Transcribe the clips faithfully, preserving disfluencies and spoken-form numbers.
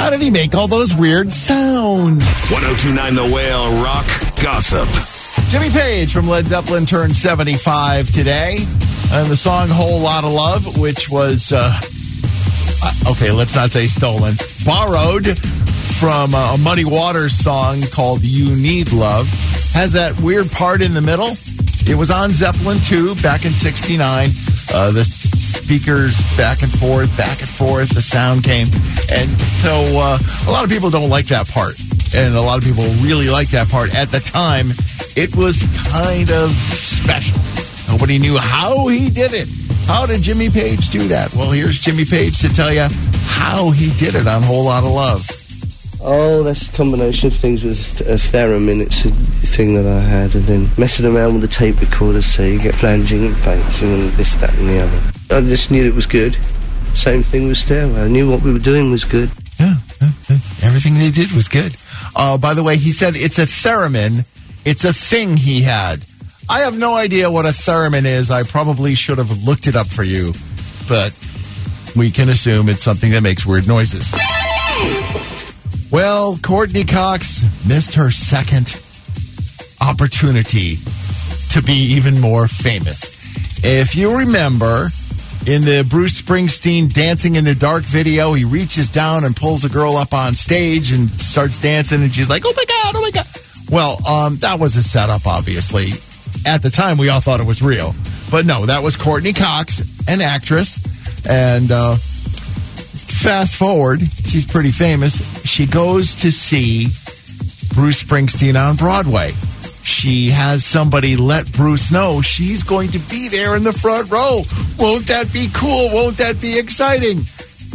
How did he make all those weird sounds? ten twenty-nine The Whale Rock Gossip. Jimmy Page from Led Zeppelin turned seventy-five today. And the song Whole Lotta Love, which was, uh, uh, okay, let's not say stolen, borrowed from uh, a Muddy Waters song called You Need Love, has that weird part in the middle. It was on Zeppelin two back in sixty-nine. Uh, the speakers back and forth, back and forth, the sound came. And so uh, a lot of people don't like that part. And a lot of people really like that part. At the time, it was kind of special. Nobody knew how he did it. How did Jimmy Page do that? Well, here's Jimmy Page to tell you how he did it on Whole Lotta Love. Oh, that's a combination of things with a theremin. It's a thing that I had, and then messing around with the tape recorders so you get flanging and bouncing and this, that, and the other. I just knew it was good. Same thing with Stairway. I knew what we were doing was good. Yeah, yeah, yeah. Everything they did was good. Uh, by the way, he said it's a theremin. It's a thing he had. I have no idea what a theremin is. I probably should have looked it up for you, but we can assume it's something that makes weird noises. Well, Courtney Cox missed her second opportunity to be even more famous. If you remember, in the Bruce Springsteen Dancing in the Dark video, he reaches down and pulls a girl up on stage and starts dancing, and she's like, oh my God, oh my God. Well, um, that was a setup, obviously. At the time, we all thought it was real. But no, that was Courtney Cox, an actress, and uh, fast forward, she's pretty famous. She goes to see Bruce Springsteen on Broadway. She has somebody let Bruce know she's going to be there in the front row. Won't that be cool? Won't that be exciting?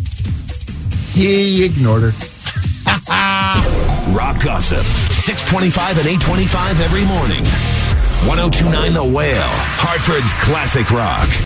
He ignored her. Rock Gossip, six twenty-five and eight twenty-five every morning. ten twenty-nine The Whale, Hartford's classic rock.